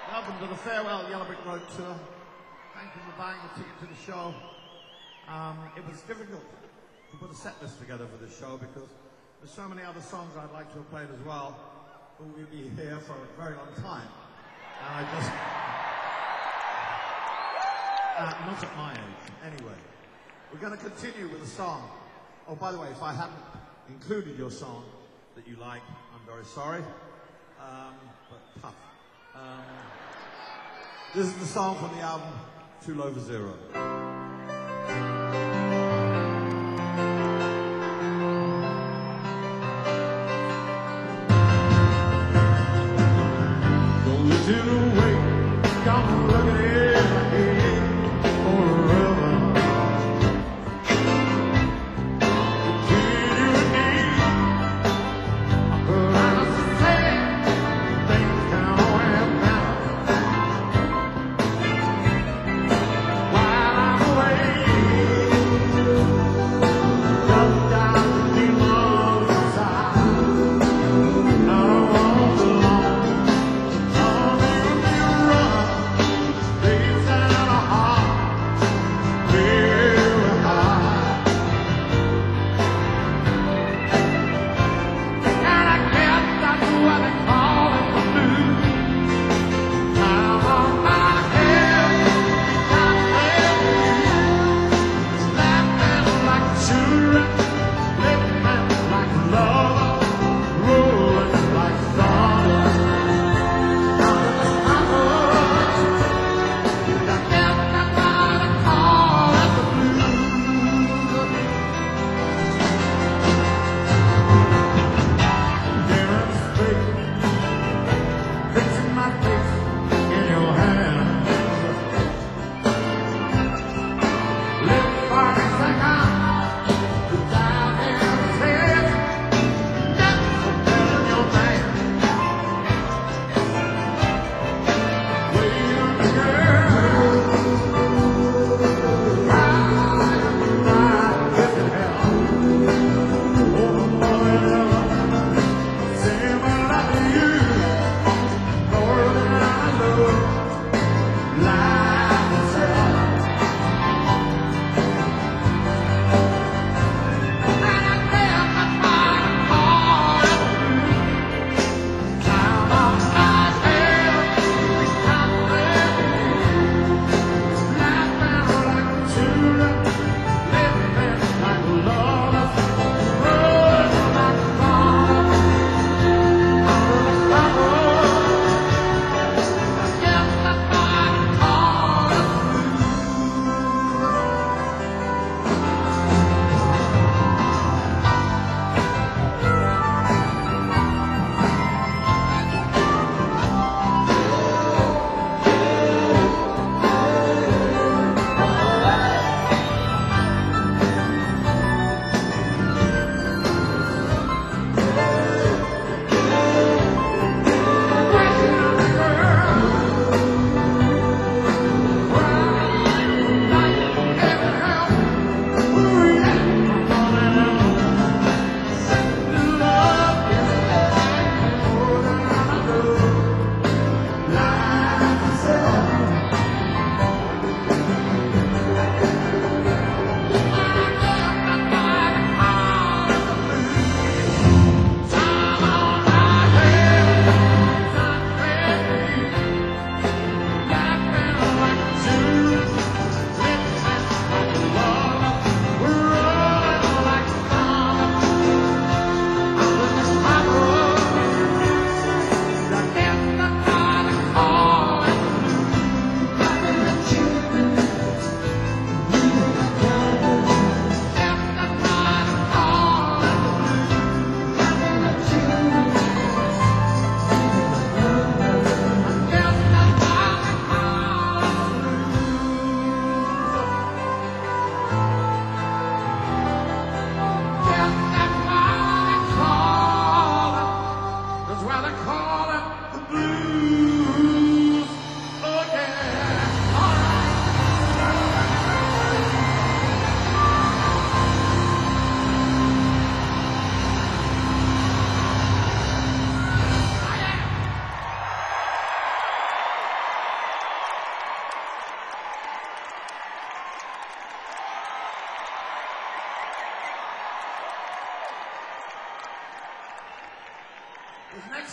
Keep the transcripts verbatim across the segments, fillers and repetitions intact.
Welcome to the Farewell Yellow Brick Road tour. Thank you for buying a ticket to the show. Um, it was difficult to put a set list together for this show because there's so many other songs I'd like to have played as well, but we'll be here for a very long time. And I just... Uh, not at my age, anyway. We're going to continue with a song. Oh, by the way, if I haven't included your song that you like, I'm very sorry. Um, but tough. Um, this is the song from the album Too Low for Zero. Go to the way, come look at it again forever. Continue to need, but I say things can always matter. While I'm away, just got the demons inside. I don't want to belong. All you run, they sound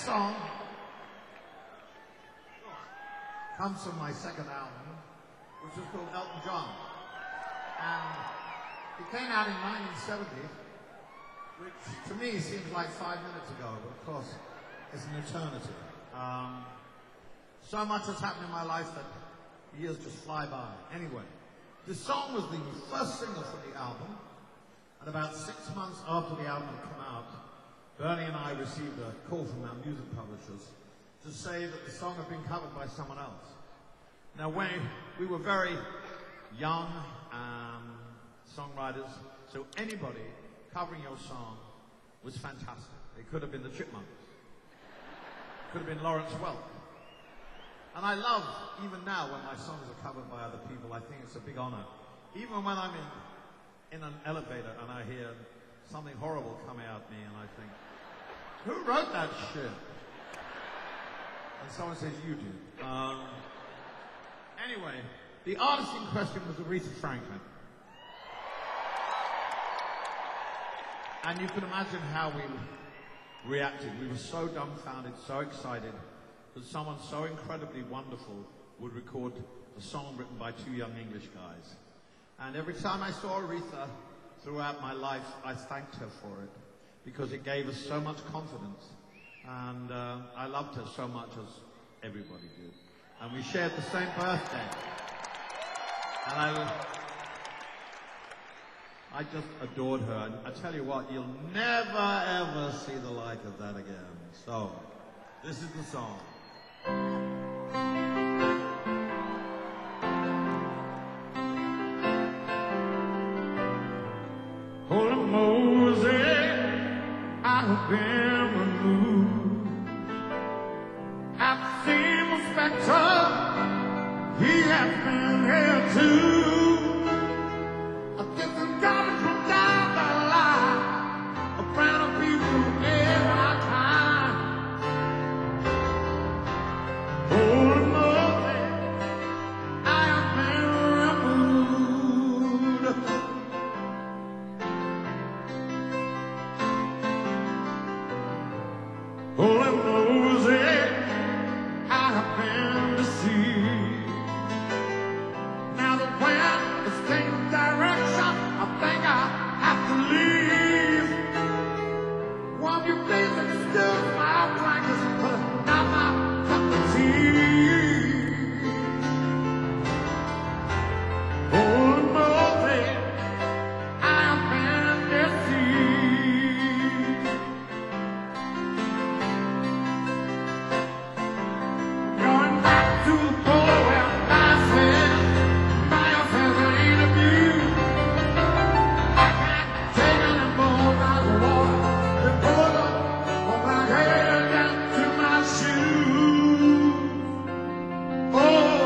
song comes from my second album, which was called Elton John. And it came out in nineteen seventy, which to me seems like five minutes ago, but of course it's an eternity. Um, so much has happened in my life that years just fly by. Anyway, this song was the first single for the album, and about six months after the album had come out, Bernie and I received a call from our music publishers to say that the song had been covered by someone else. Now, when we were very young um, songwriters, so anybody covering your song was fantastic. It could have been the Chipmunks. It could have been Lawrence Welk. And I love, even now, when my songs are covered by other people, I think it's a big honor. Even when I'm in, in an elevator and I hear something horrible coming at me and I think, who wrote that shit? And someone says, you did. Um, anyway, the artist in question was Aretha Franklin. And you can imagine how we reacted. We were so dumbfounded, so excited that someone so incredibly wonderful would record a song written by two young English guys. And every time I saw Aretha throughout my life, I thanked her for it, because it gave us so much confidence. And uh, I loved her so much, as everybody did. And we shared the same birthday. And I, I just adored her. And I tell you what, you'll never ever see the like of that again. So, this is the song. Holy Moses, I have been removed. I've seen the spectre, he has been here too. This is coming from down the line, a brand of people in our time. Holy Moses, I have been removed. Holy Moses, I have been deceived. Now the wind is taking direction, I think I have to leave. Won't you please excuse my blankets, but not my cup of tea. Holy Moses, I have been deceived. Going back to the pole where I said, Miles has an interview. I can't take any more out of water. The border from my head down to my shoes. Oh.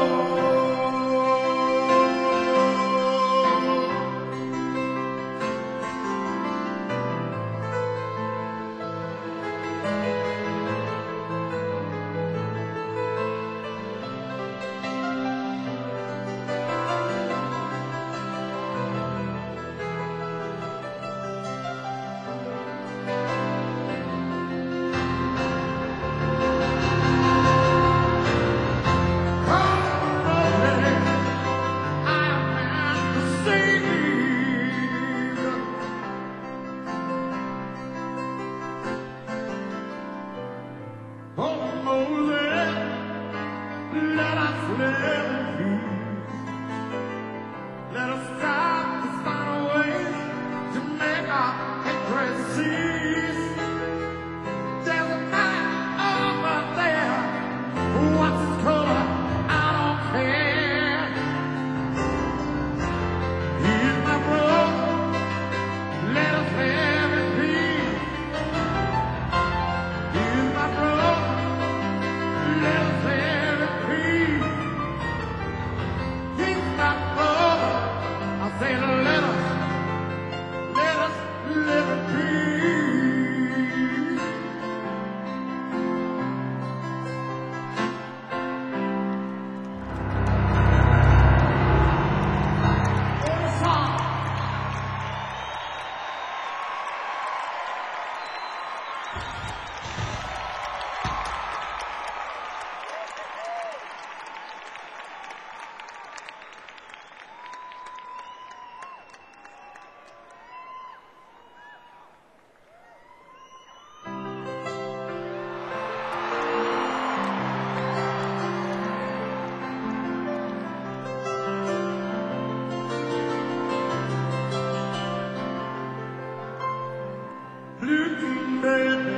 baby,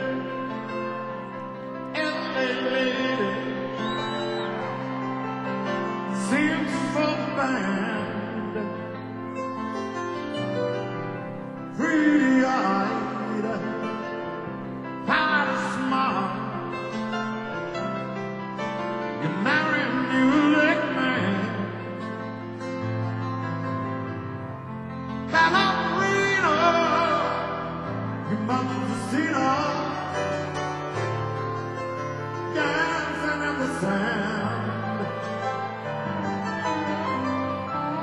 L A lady, sings for the band, pretty-eyed, powder smile. You marry a New York man, ballerina, you must see her dancing in the sand.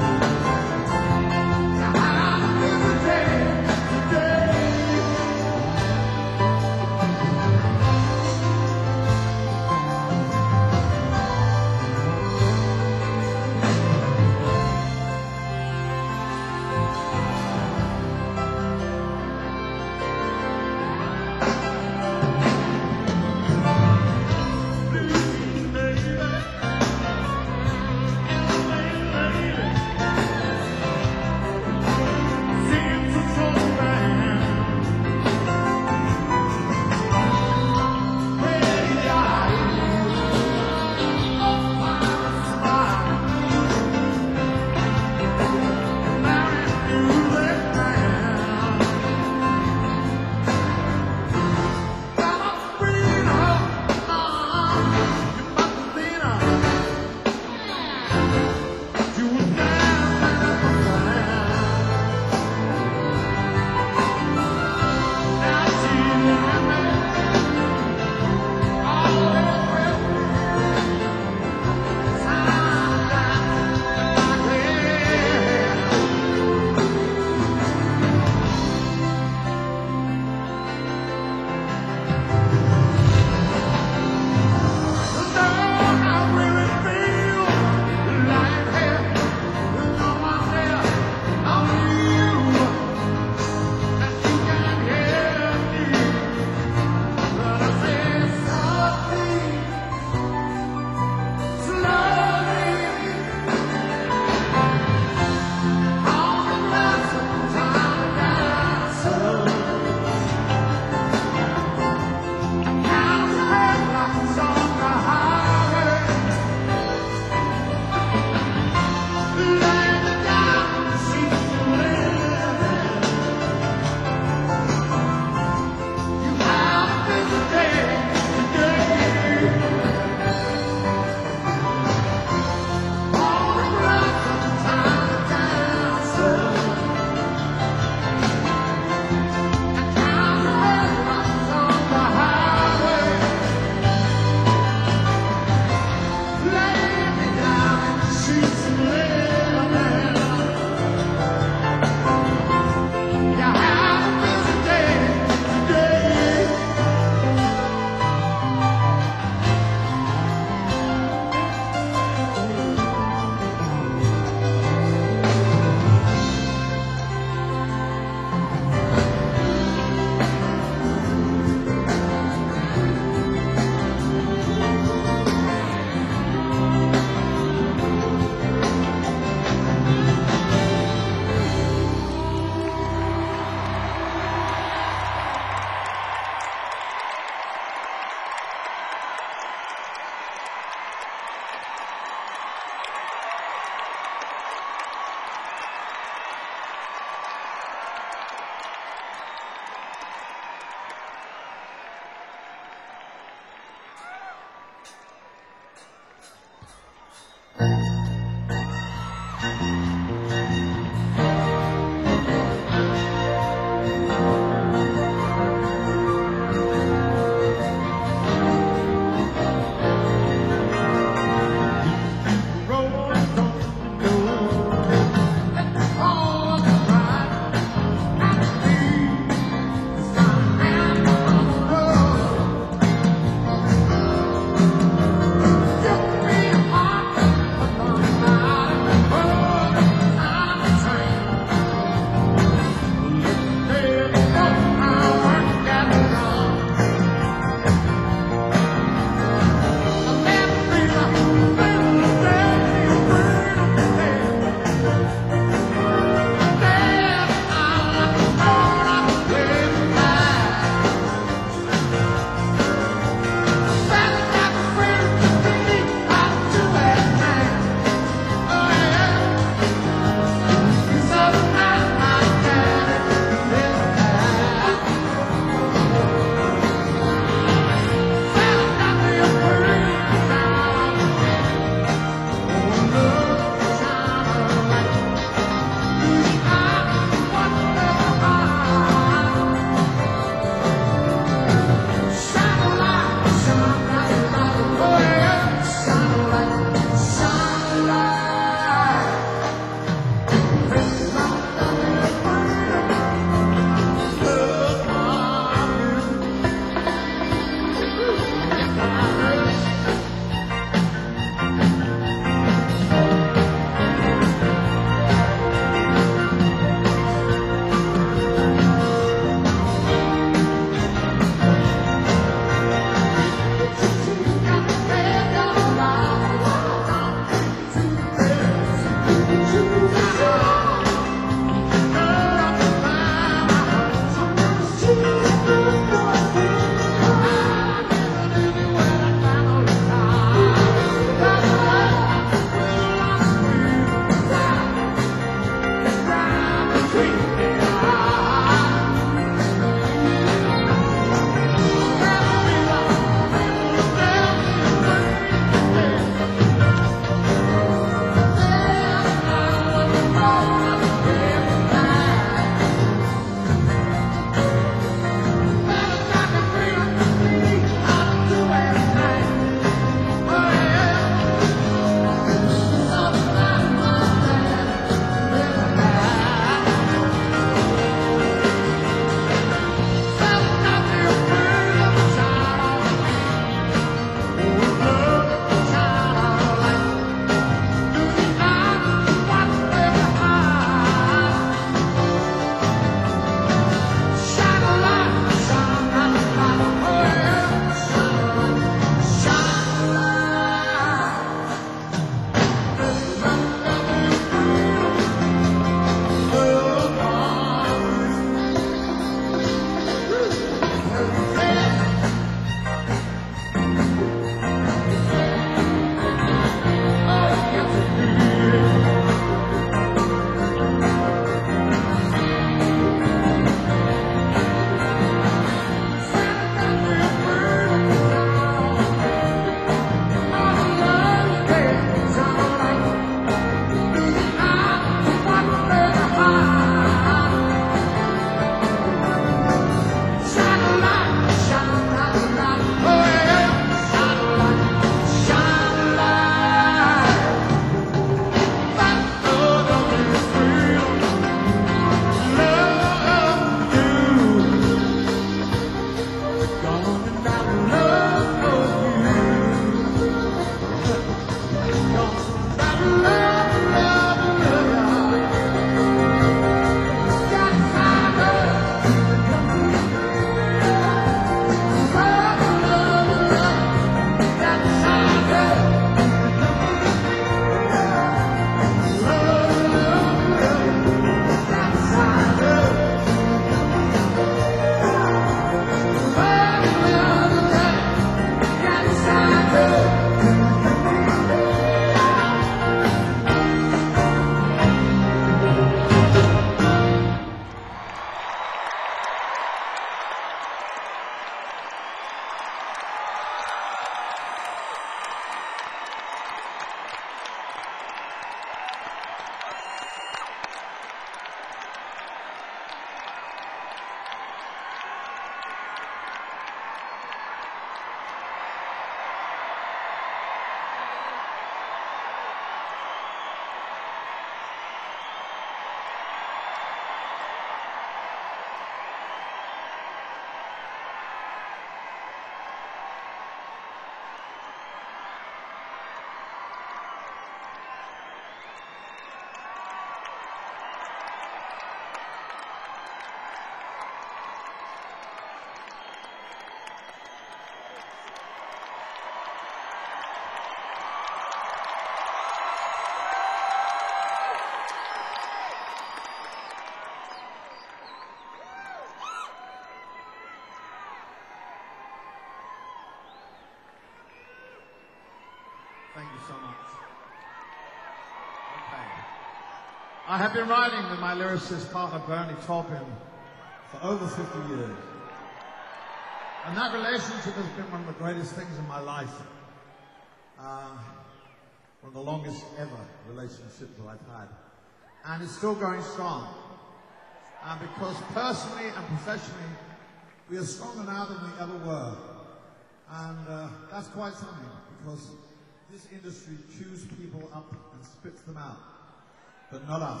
I have been writing with my lyricist partner Bernie Taupin for over fifty years. And that relationship has been one of the greatest things in my life. Uh, one of the longest ever relationships that I've had. And it's still going strong. And because personally and professionally, we are stronger now than we ever were. And uh, that's quite something, because this industry chews people up and spits them out. But not us.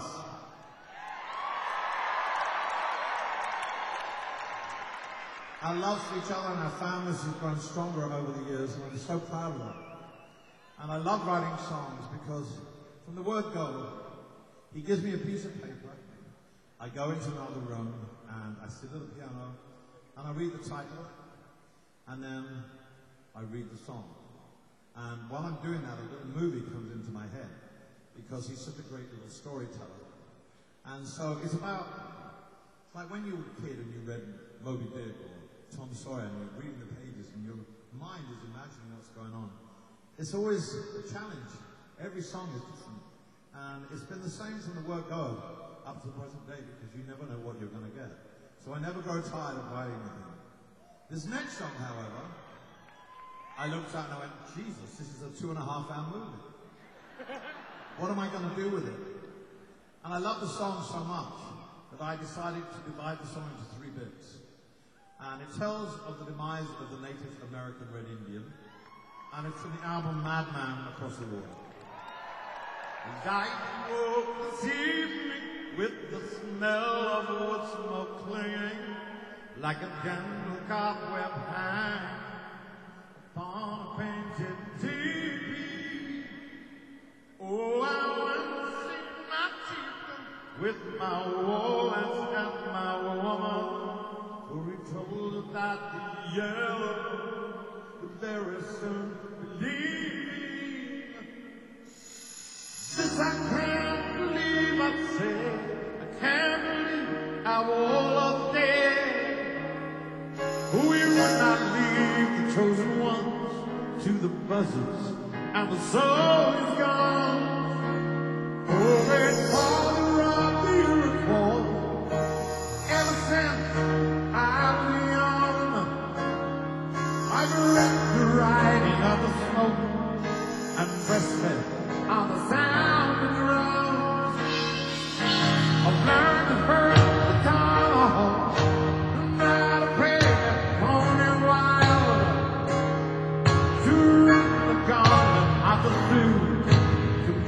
Our love for each other and our families has grown stronger over the years, and I'm so proud of that. And I love writing songs because from the word go, he gives me a piece of paper, I go into another room, and I sit at the piano, and I read the title, and then I read the song. And while I'm doing that, a little movie comes into my head, because he's such a great little storyteller. And so it's about, it's like when you were a kid and you read Moby Dick or Tom Sawyer and you're reading the pages and your mind is imagining what's going on. It's always a challenge. Every song is different. And it's been the same from the word go up to the present day, because you never know what you're going to get. So I never grow tired of writing anything. This next song, however, I looked at and I went, Jesus, this is a two and a half hour movie. What am I going to do with it? And I love the song so much that I decided to divide the song into three bits. And it tells of the demise of the Native American Red Indian, and it's from the album Madman Across the Water. I woke this evening with the smell of wood smoke clinging like a gentle cobweb hang upon a painted T V. Oh, I went to see my teeth with my Wallace and my woman, for he told her that the yellow would very soon believe me. Since I can't believe I said, I can't believe our Wallace dead. We would not leave the chosen ones to the buzzards, and the soul is gone. Oh, great father of the Iroquois, ever since I was young, I've read the writing of the smoke and breastfed on the sound of drums. I've learned to hurt the tomahawk and how to pray that pony wild, to run the gauntlet of the blue, to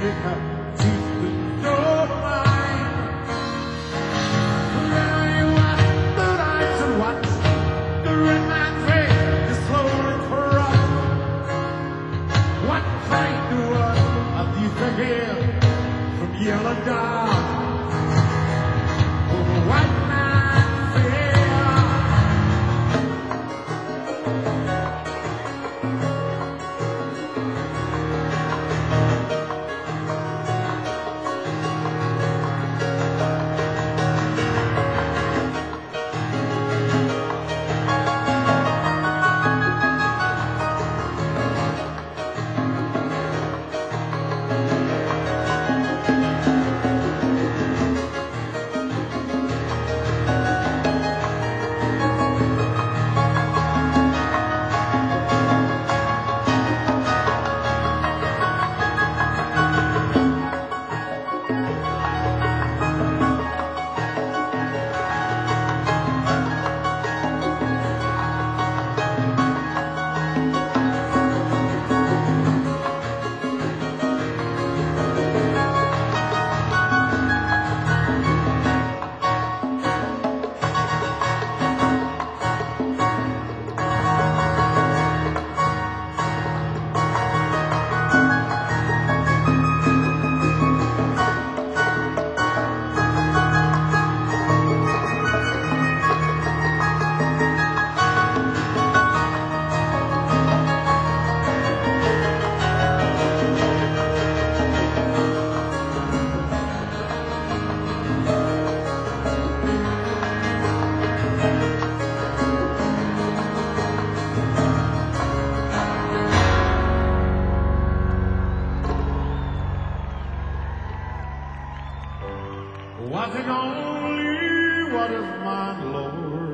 take only what is mine, Lord.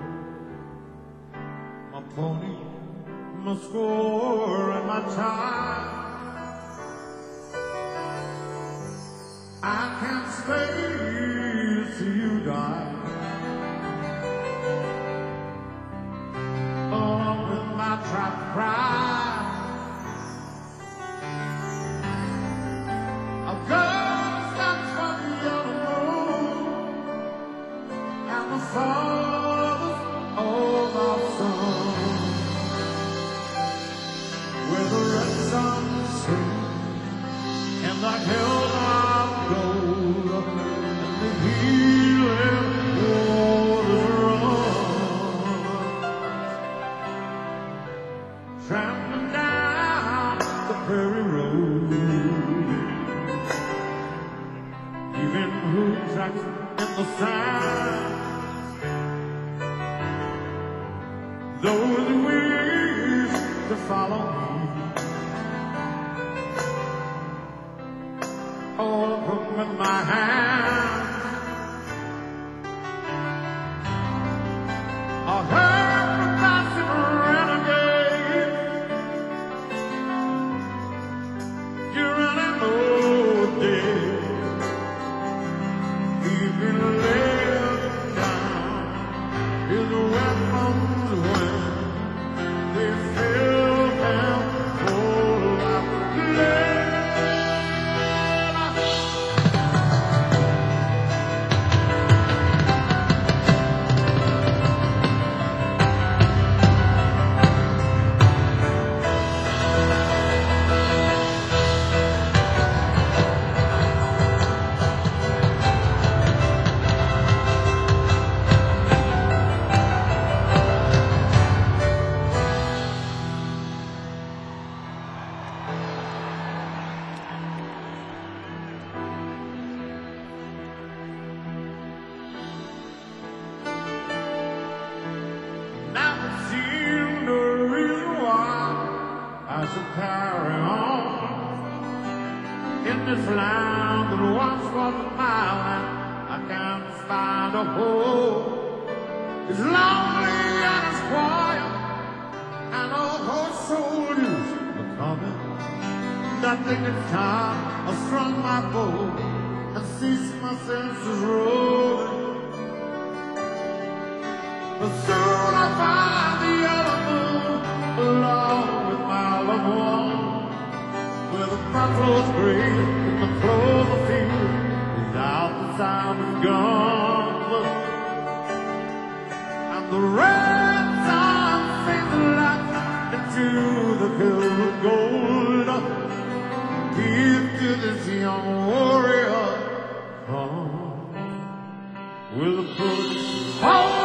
My pony, my score, and my time. I can't stay till you die. Along with my trap pride. I've got stand for the animal and the father's of our son. Where the red sun sings and the hills of gold and the healing waters run, trampling down the prairie road, leaving hoof tracks in the sand. Those who wish to follow me, open with my hands. I heard the passing renegade, Geronimo dead. He's been laying down his weapons when they fill him full of lead. To carry on in this land that once was mine, I can't find a home. It's lonely and it's quiet, and all those soldiers are coming. I think it's time I strung my bow and cease my senses rolling. But soon I find the yellow moon along with my loved one, where the buffaloes graze in the clover field without the sound of guns, and the red sun fades light into the hill of gold. Give to this young warrior, come with a push. Oh,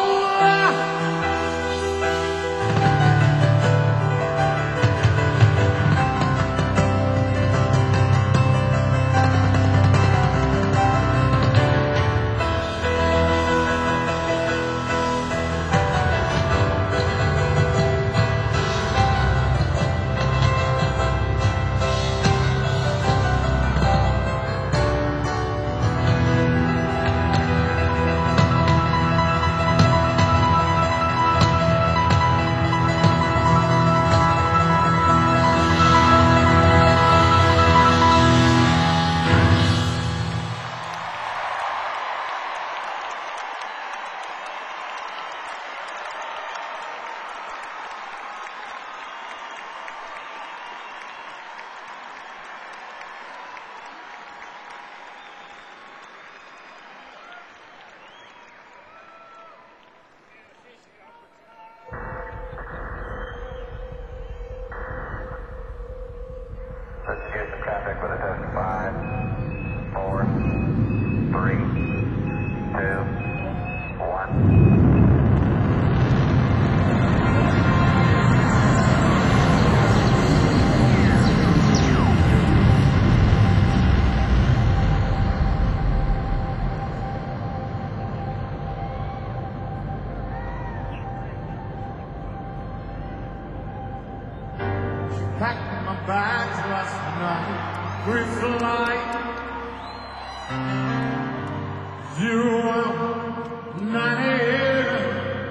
packed my bags last night, pre-flight. You are ninety-eight.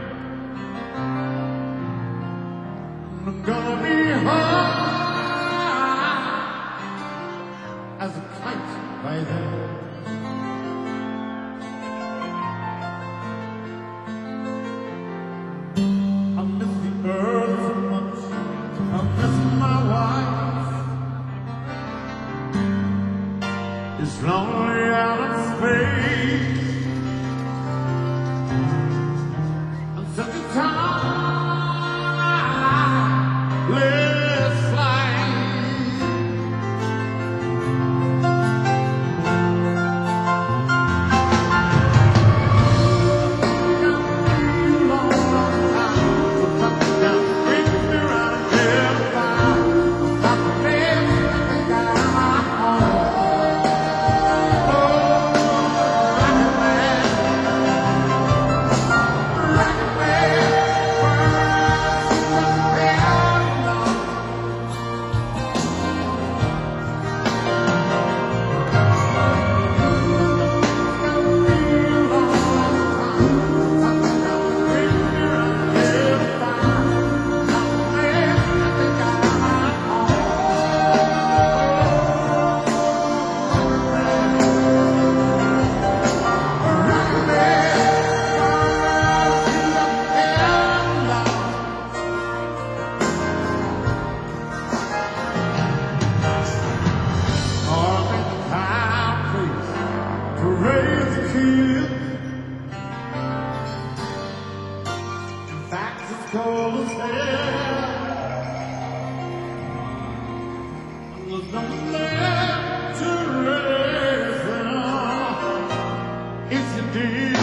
I'm gonna be high as a kite by then. I miss the earth so much. I miss my wife. It's lonely out in space. And such a time, let's fly. Raise a kid. In fact, it's cold as hell. And there's nothing left to raise them. It's indeed.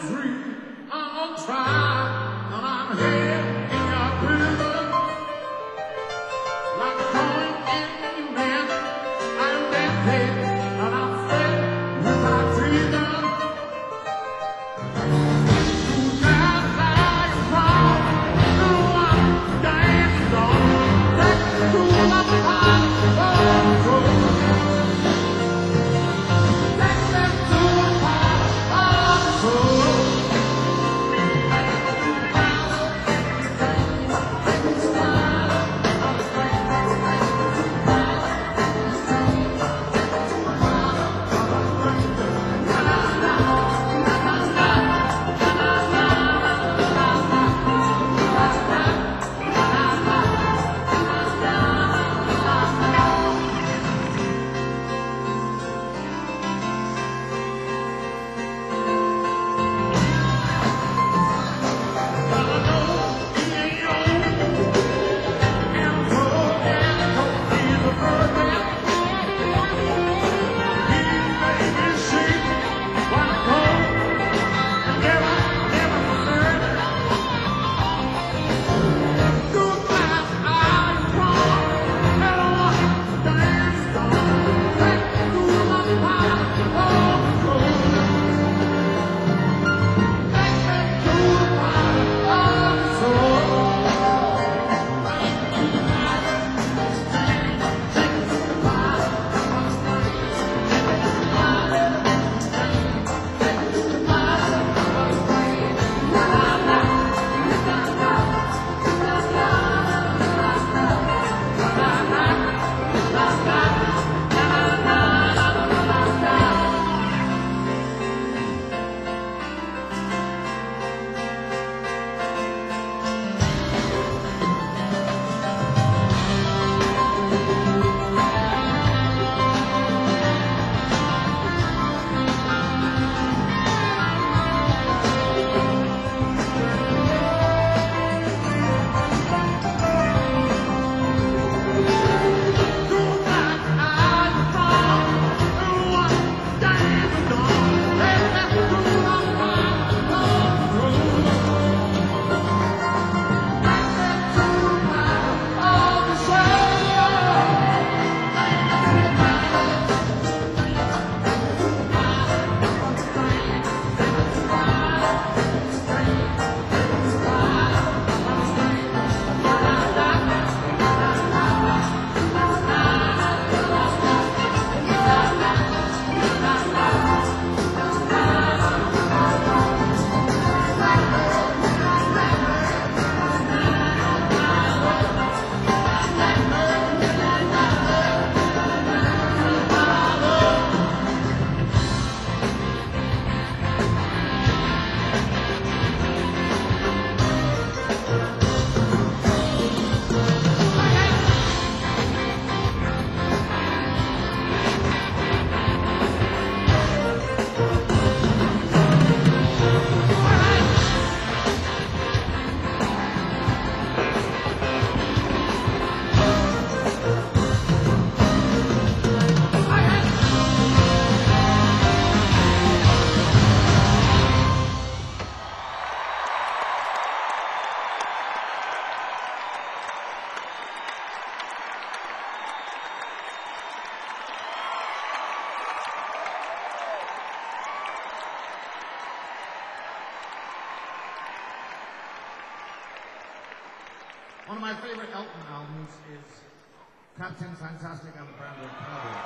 One of my favorite Elton albums is Captain Fantastic and the Brand of Cowboys.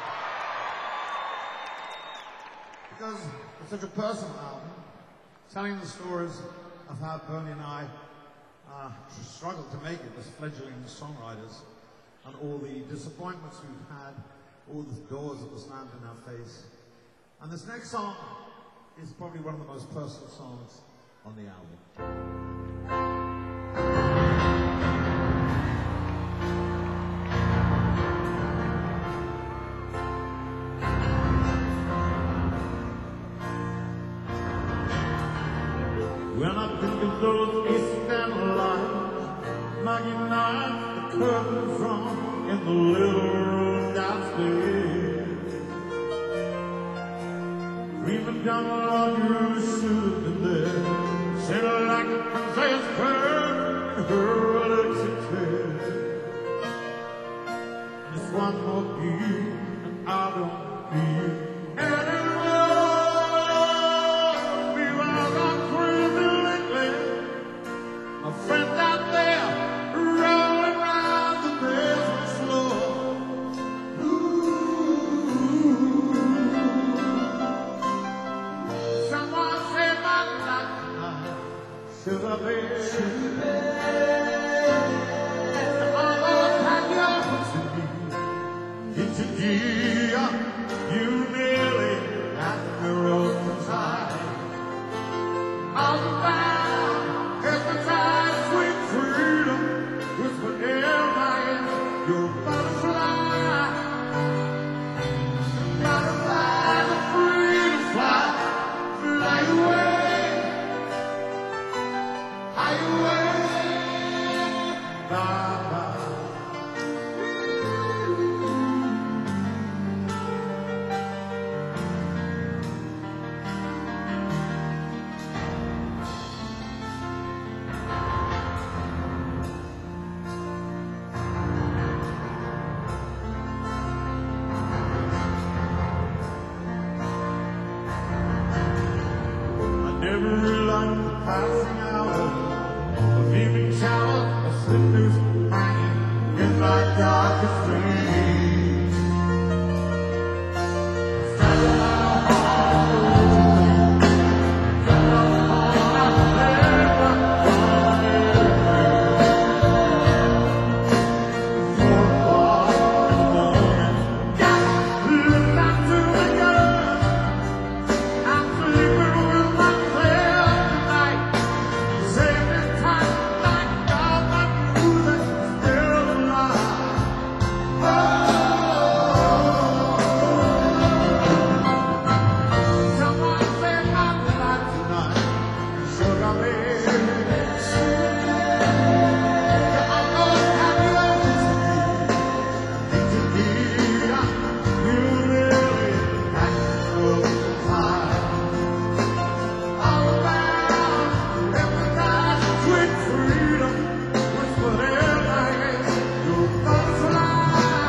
Because it's such a personal album, telling the stories of how Bernie and I uh, struggled to make it as fledgling songwriters, and all the disappointments we've had, all the doors that were slammed in our face. And this next song is probably one of the most personal songs on the album. When I think of those eastern lights, knocking out the curtain from in the little room downstairs, We've done all you should have done. Said like a princess bird, her exit. Just one more beat, and I don't feel anymore. We all gone crazy lately. My friends out there rolling around the desert floor. Ooh. Someone said my life should have been. Should have been. Almost had your into gear, you nearly at the roadside. All the time, hypnotized sweet freedom, whispered in my ear, you're a butterfly. Butterflies are free to fly, fly away, fly away, bye bye. Never realized the passing hour of evening showers, a slip noose hanging in my darkest dreams. Standing on a heart of got up on a paper on four o'clock in the morning. Got looked out to the gun. I'm sleeping with myself tonight. Saving time like all my music still alive. Someone saved my life tonight. Sugar baby, you almost had me over to me. You really had no time. All around, hypnotized, sweet freedom, whispered in my ear, you're a butterfly.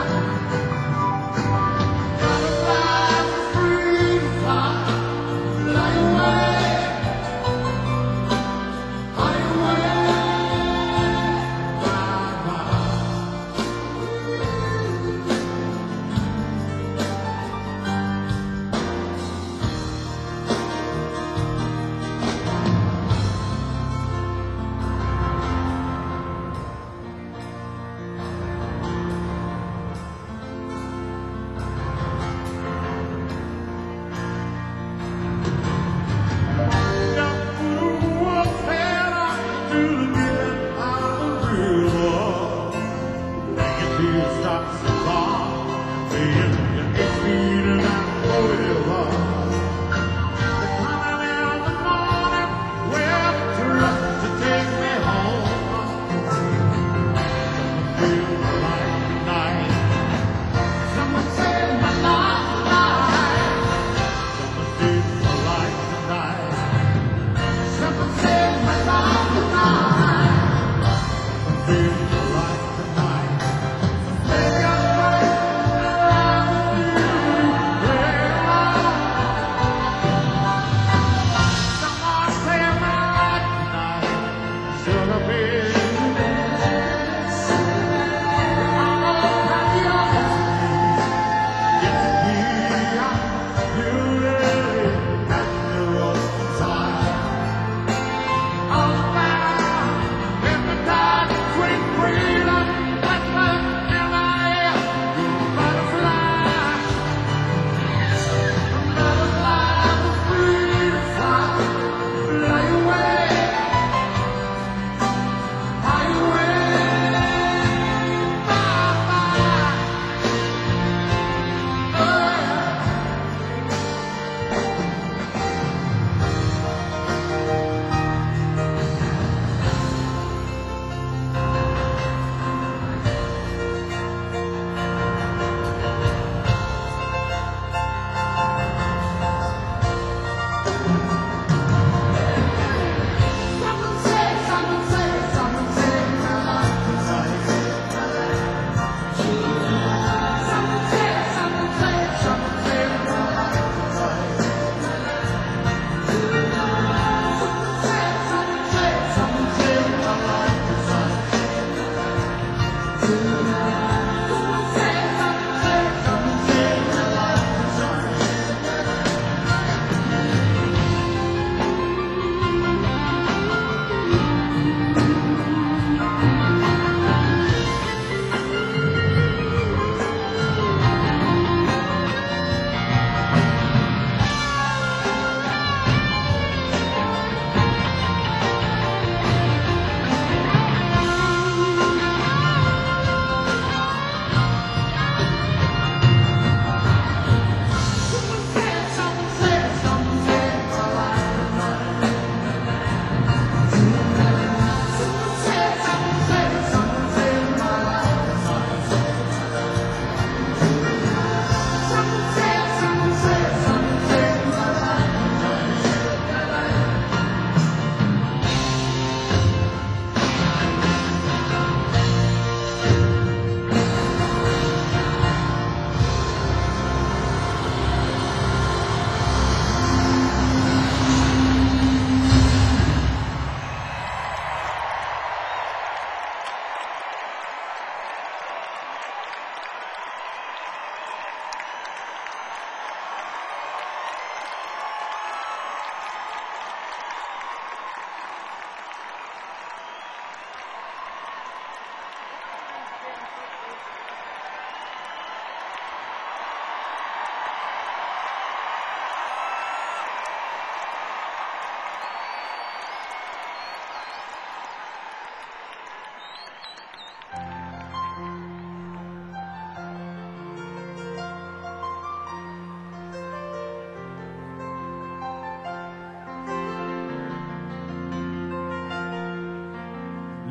Butterflies are free to fly, fly away, fly away, bye bye.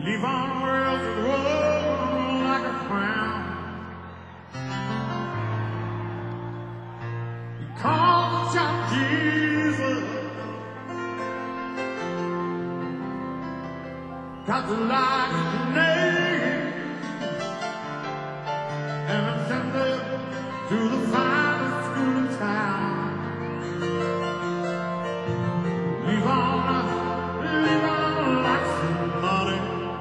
leave on rails that roll like a crown. He called the child Jesus, got the light of the name, and ascended to the finest school in town. Leave on, leave on lots of money.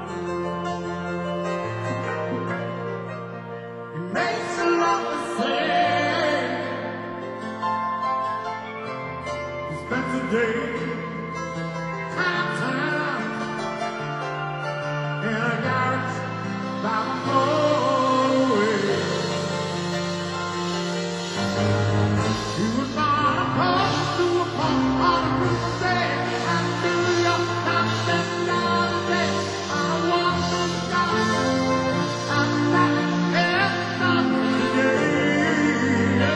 He makes a lot to say. He spends a day downtown in a garage by the motorway. He was born a poor to a poor on a Christmas day, and New York Times spent another day on a walk to the sky. I'm back in today.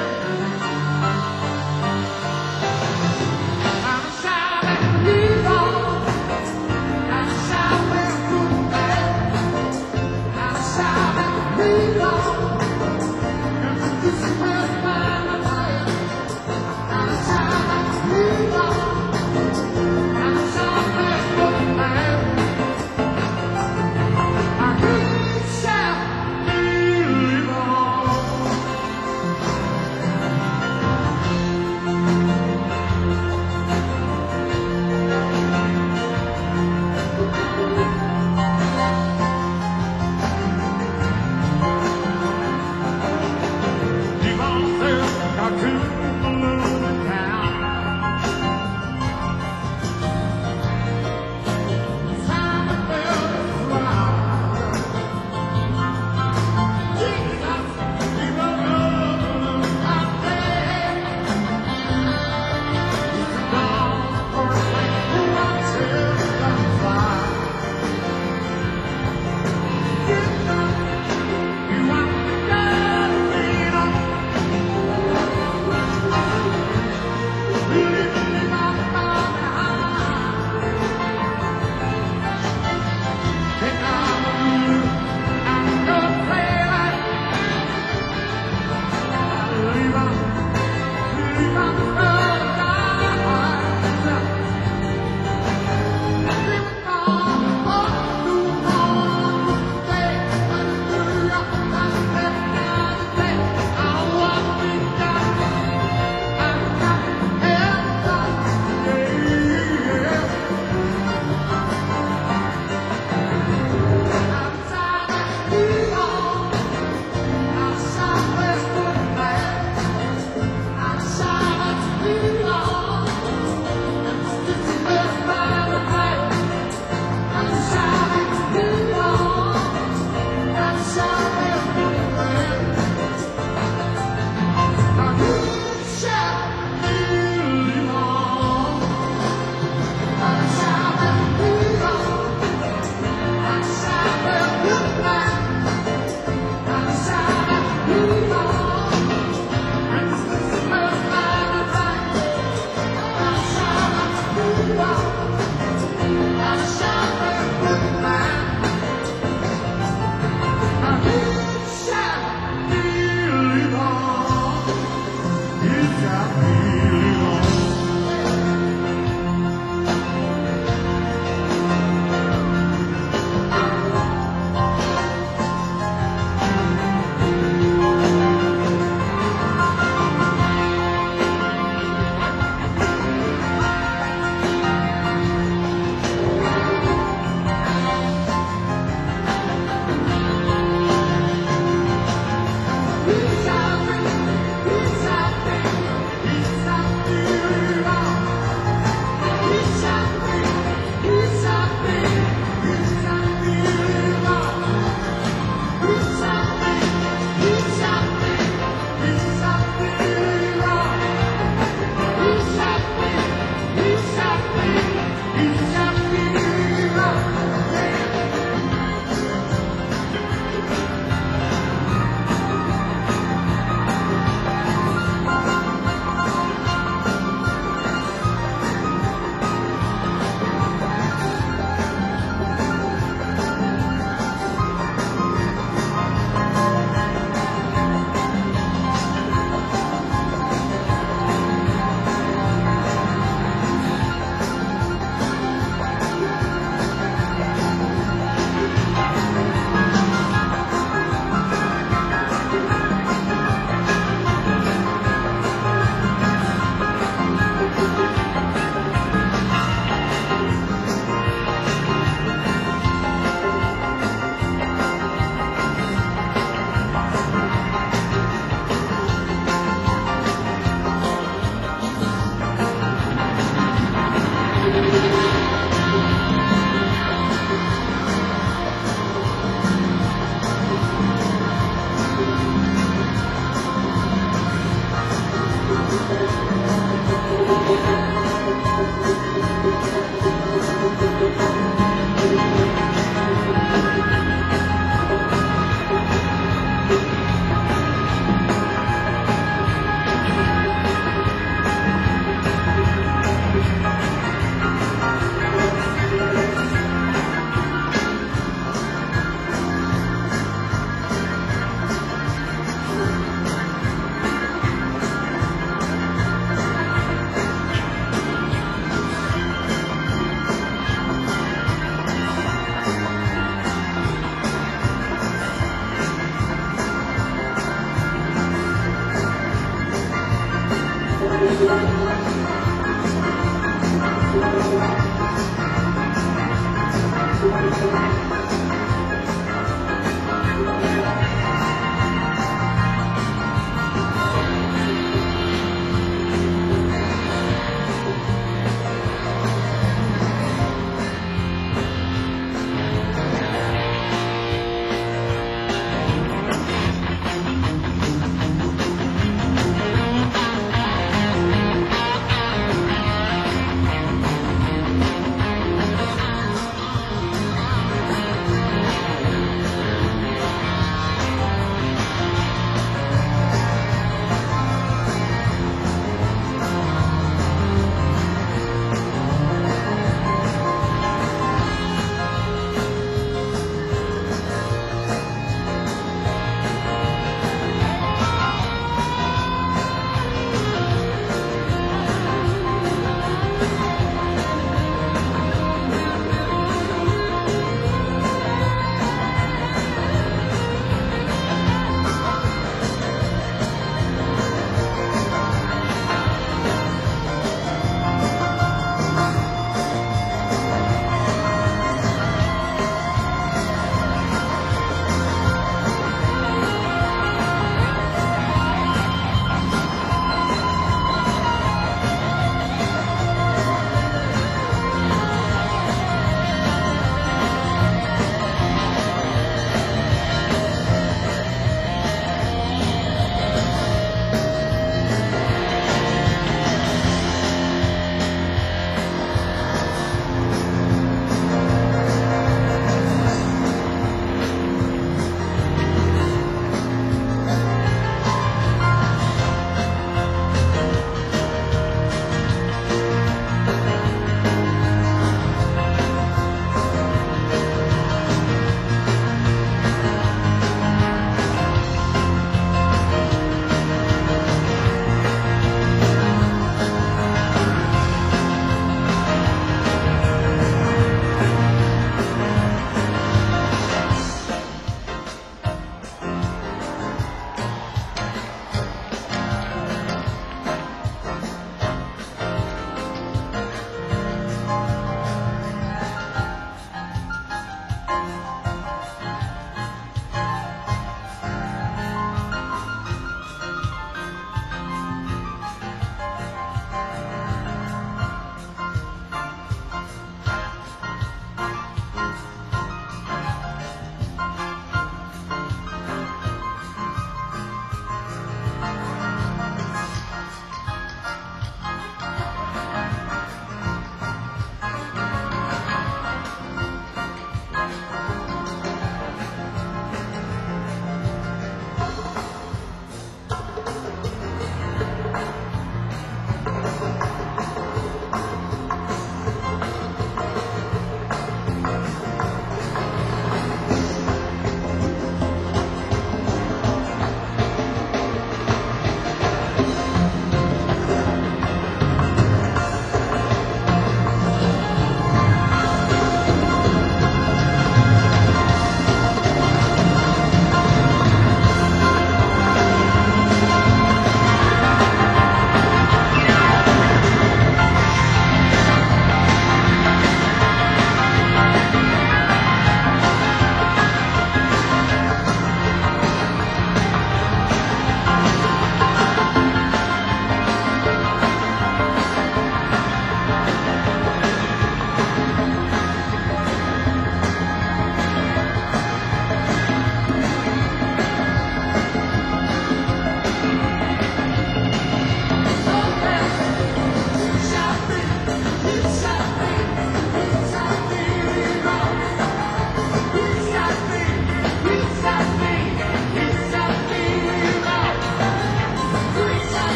I'm a shouting, leave on. I'm a shouting, good man. I'm a shouting.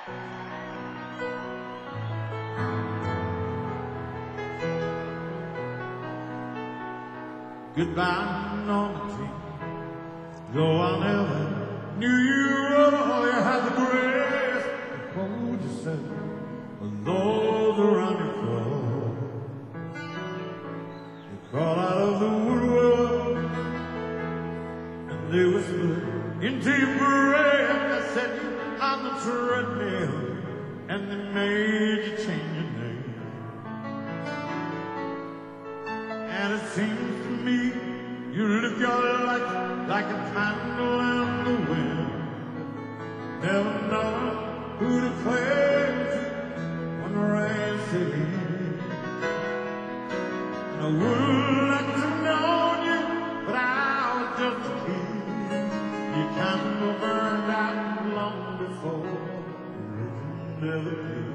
Goodbye, Normandy, though I never knew you, all you had the grace to hold yourself with those around you fall. You crawl out of the woodwork and they whisper into your brain. They set you on the treadmill and they made you change your name. And it seems to me you live your life like a candle in the wind, never knowing who to claim to when the rain set in. And I would like to know you, but I was just a kid. Your candle burned out long before religion never did.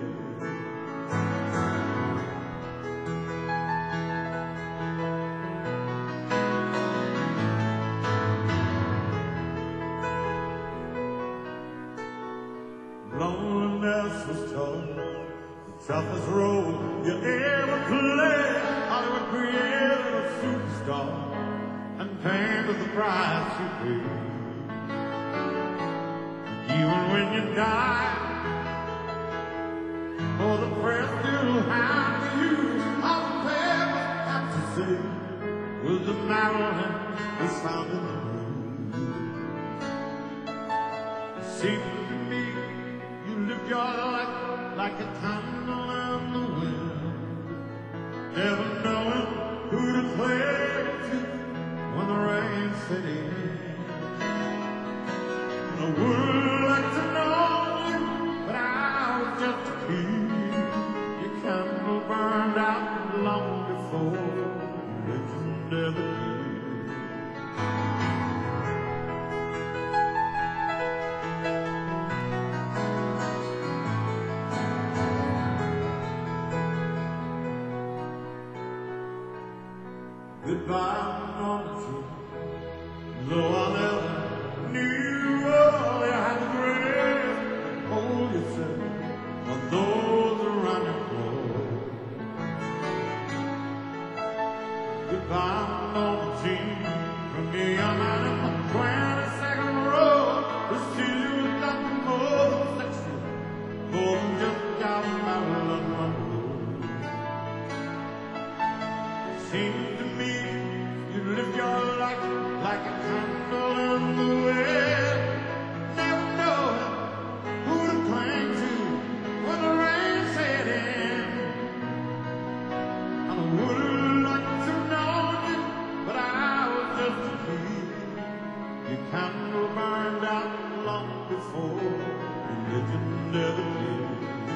Loneliness was tough, the toughest role you ever played. Hollywood created a superstar, and pain was the price you paid. Even when you died, for the press still had to use all the papers had to say was the Maryland was found in the news. It seemed to me you lived your life like a candle in the wind, never knowing who to play to when the rain set in. And I would like to know you, but I was just a kid. Your candle burned out long before religion ever did. Goodbye, Normandy, though I never knew you, all you had to grace to hold yourself when those around you fall. Goodbye, Normandy, from me I'm out in my twenty-second row. To see you is nothing more than sexy, more than just out my London road. Seems to me you live your life like a candle in the wind, never knowing who to cling to when the rain set in. And I would like to know you, but I was just a kid. Your candle burned out long before religion ever did.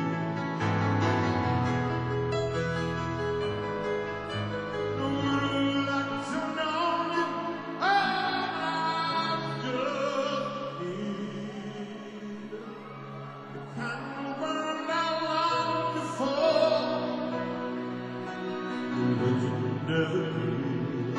Never did.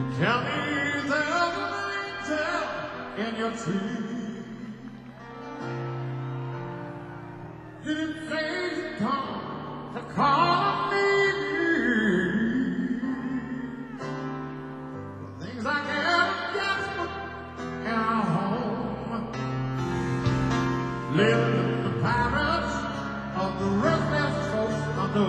Tell me there's an angel in your tree. Did it say you come to call me? Things I can't get in our home. Living in the pirates of the restless coast of the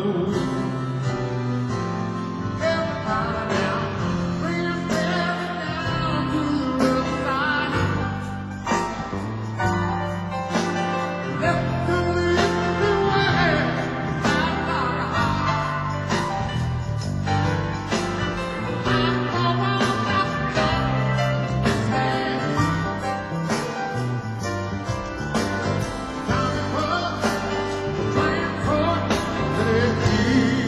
everybody down, bring us down to the side. Left to lead the way, I'm not high. I'm going up the stairs. Down the road, playing for the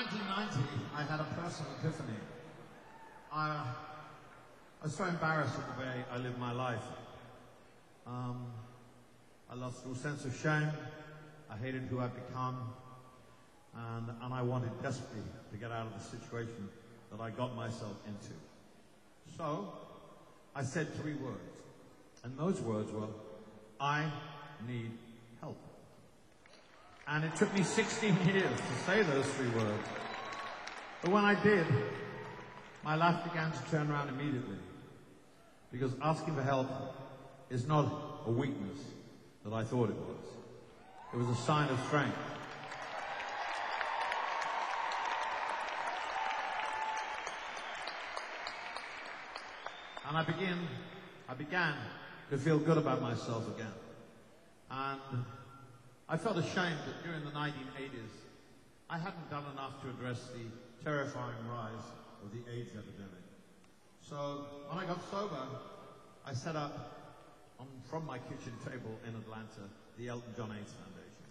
nineteen ninety, I had a personal epiphany. I, I was so embarrassed with the way I lived my life. Um, I lost all sense of shame. I hated who I'd become. And, and I wanted desperately to get out of the situation that I got myself into. So, I said three words. And those words were, I need help. And it took me sixteen years to say those three words. But when I did, my life began to turn around immediately. Because asking for help is not a weakness that I thought it was. It was a sign of strength. And I began, I began to feel good about myself again. And I felt ashamed that during the nineteen eighties, I hadn't done enough to address the terrifying rise of the AIDS epidemic. So when I got sober, I set up on, from my kitchen table in Atlanta, the Elton John AIDS Foundation.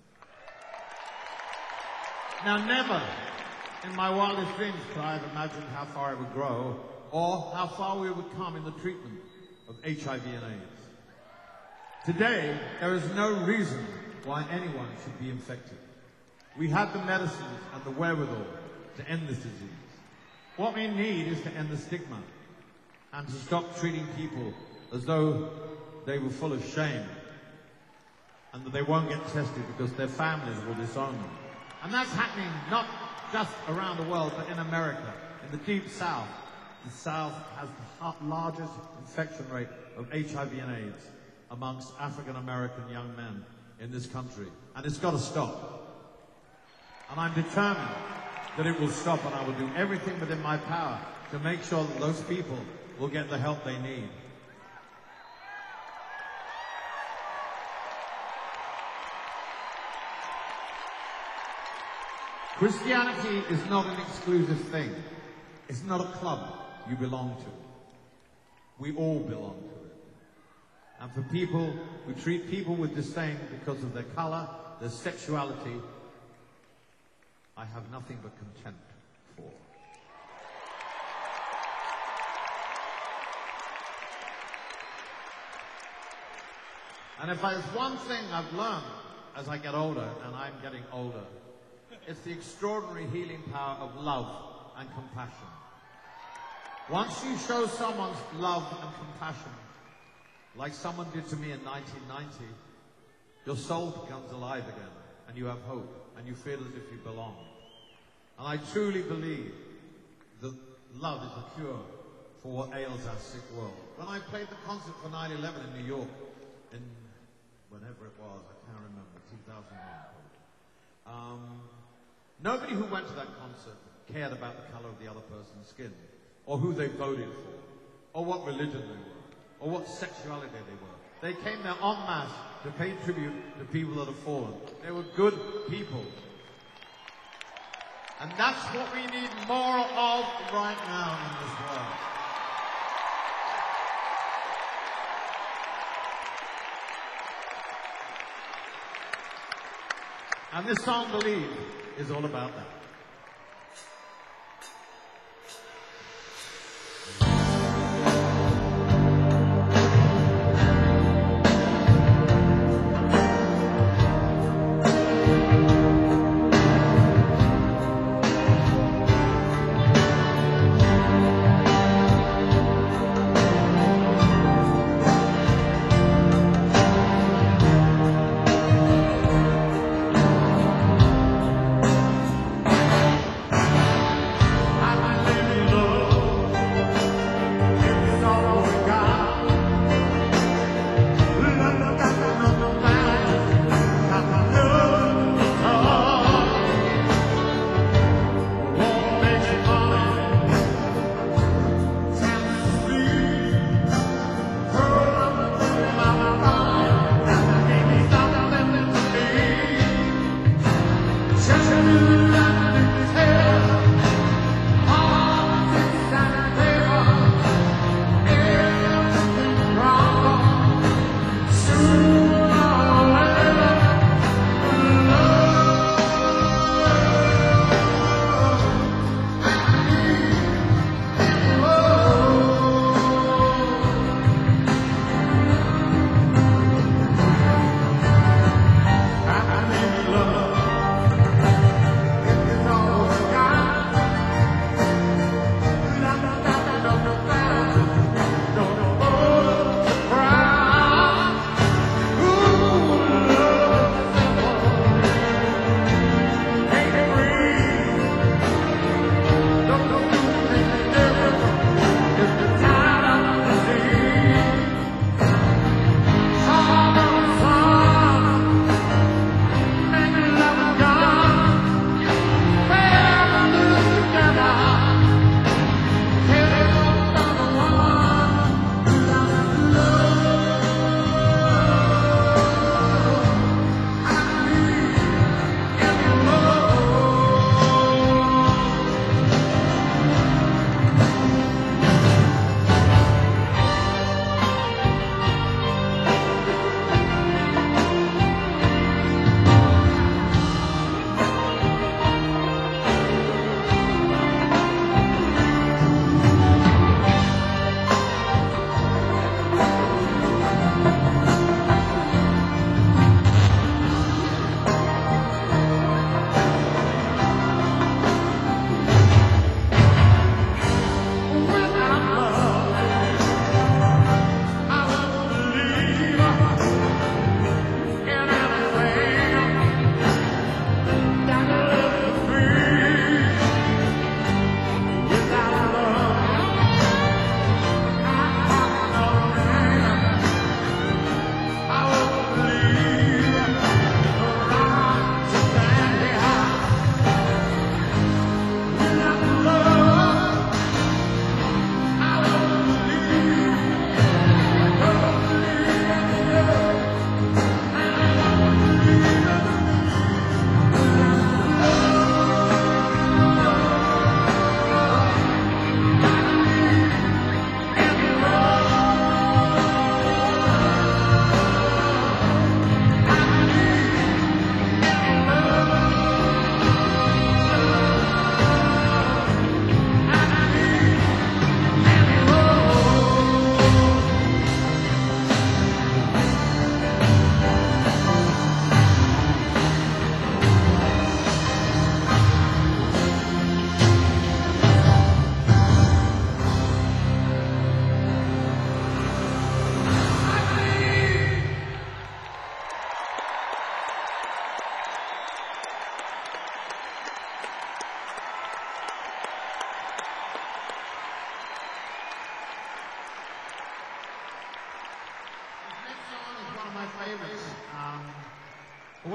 Now never in my wildest dreams could I have imagined how far it would grow or how far we would come in the treatment of H I V and AIDS. Today, there is no reason why anyone should be infected. We have the medicines and the wherewithal to end this disease. What we need is to end the stigma and to stop treating people as though they were full of shame and that they won't get tested because their families will disown them. And that's happening not just around the world, but in America, in the Deep South. The South has the largest infection rate of H I V and AIDS amongst African American young men in this country. And it's got to stop. And I'm determined that it will stop, and I will do everything within my power to make sure that those people will get the help they need. Christianity is not an exclusive thing. It's not a club you belong to. We all belong to it. And for people who treat people with disdain because of their color, their sexuality, I have nothing but contempt for. And if there's one thing I've learned as I get older, and I'm getting older, it's the extraordinary healing power of love and compassion. Once you show someone love and compassion, like someone did to me in nineteen ninety, your soul becomes alive again, and you have hope, and you feel as if you belong. And I truly believe that love is a cure for what ails our sick world. When I played the concert for nine eleven in New York, in whenever it was, I can't remember, two thousand one. Um, nobody who went to that concert cared about the color of the other person's skin, or who they voted for, or what religion they were, or what sexuality they were. They came there en masse to pay tribute to people that have fallen. They were good people. And that's what we need more of right now in this world. And this song, Believe, is all about that.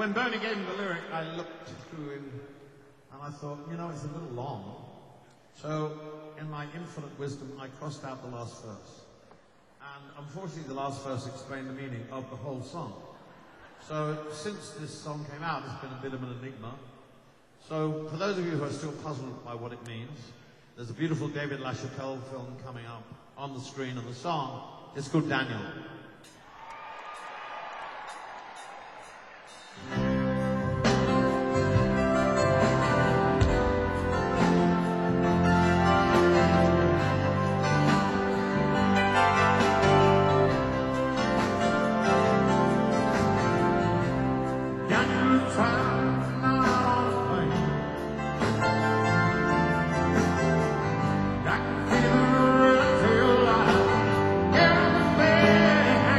when Bernie gave me the lyric, I looked through him and I thought, you know, it's a little long. So, in my infinite wisdom, I crossed out the last verse. And unfortunately, the last verse explained the meaning of the whole song. So, since this song came out, it's been a bit of an enigma. So, for those of you who are still puzzled by what it means, there's a beautiful David LaChapelle film coming up on the screen, and the song is called Daniel. I can feel the real life. Everything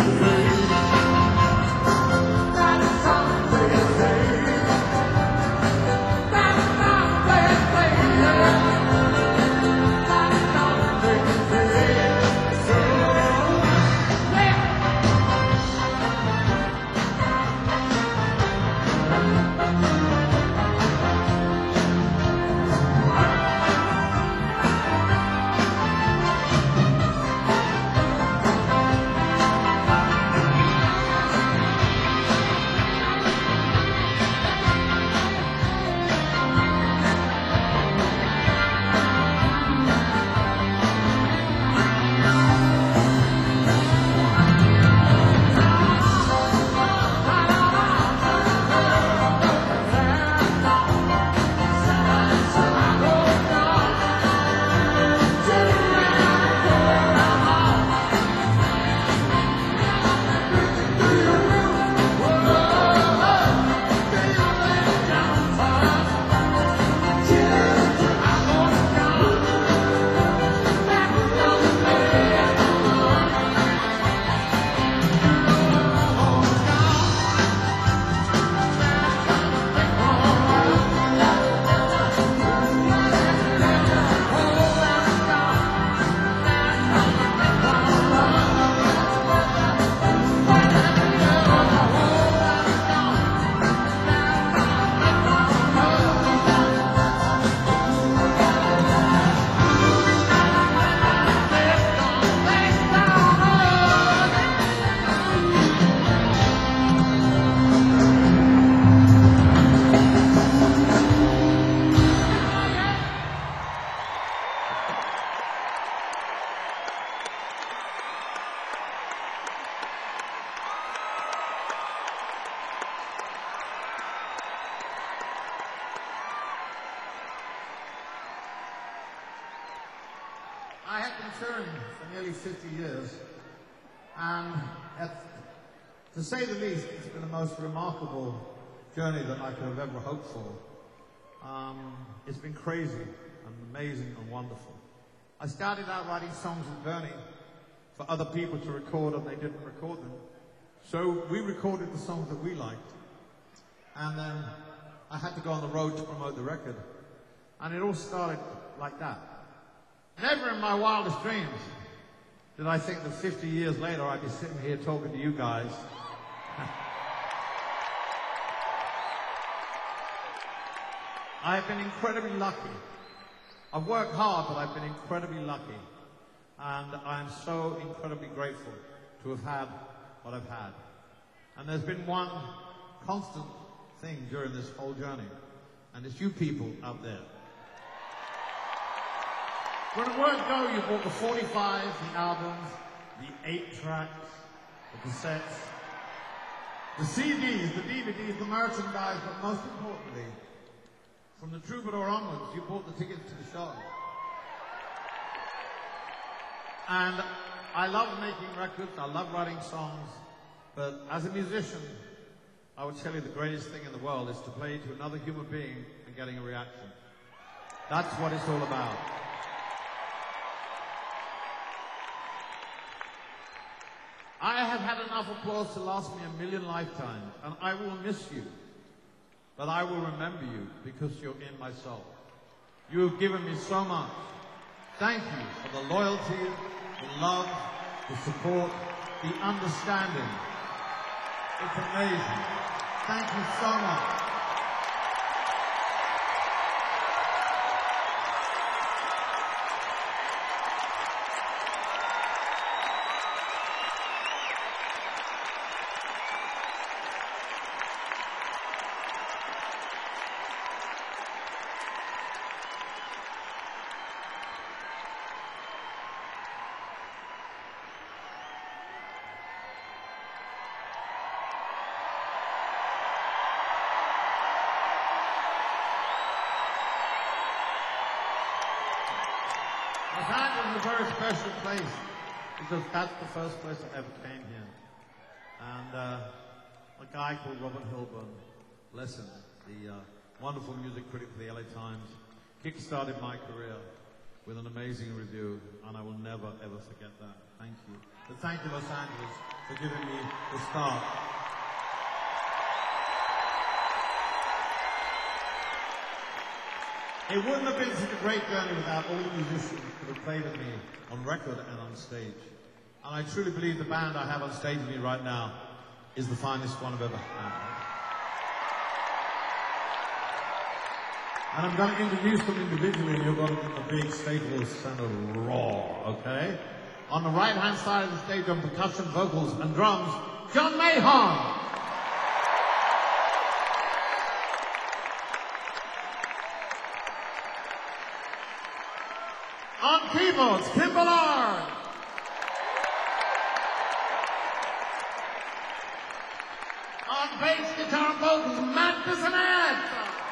I have been touring for nearly fifty years, and at, to say the least, it's been the most remarkable journey that I could have ever hoped for. Um, it's been crazy and amazing and wonderful. I started out writing songs with Bernie for other people to record, and they didn't record them. So we recorded the songs that we liked, and then I had to go on the road to promote the record. And it all started like that. Never in my wildest dreams did I think that fifty years later I'd be sitting here talking to you guys. I have been incredibly lucky. I've worked hard, but I've been incredibly lucky. And I'm so incredibly grateful to have had what I've had. And there's been one constant thing during this whole journey, and it's you people out there. When the word go, you bought the forty-fives, the albums, the eight tracks, the cassettes, the C Ds, the D V Ds, the merchandise, but most importantly, from the Troubadour onwards, you bought the tickets to the show. And I love making records, I love writing songs, but as a musician, I would tell you the greatest thing in the world is to play to another human being and getting a reaction. That's what it's all about. I have had enough applause to last me a million lifetimes, and I will miss you. But I will remember you because you're in my soul. You have given me so much. Thank you for the loyalty, the love, the support, the understanding. It's amazing. Thank you so much. Los Angeles is a very special place because that's the first place I ever came here. And uh, a guy called Robert Hilburn, bless him, the uh, wonderful music critic for the L A Times, kick-started my career. with an amazing review, and I will never, ever forget that. Thank you. But thank you, Los Angeles, for giving me the start. It wouldn't have been such a great journey without all the musicians that have played with me on record and on stage. And I truly believe the band I have on stage with me right now is the finest one I've ever had. And I'm going to introduce them individually, and you're going to get the big stable sound of raw, okay? On the right-hand side of the stage on percussion, vocals, and drums, John Mahon. On keyboards, Kim Ballard. On bass, guitar, and vocals, Matt Bissonette.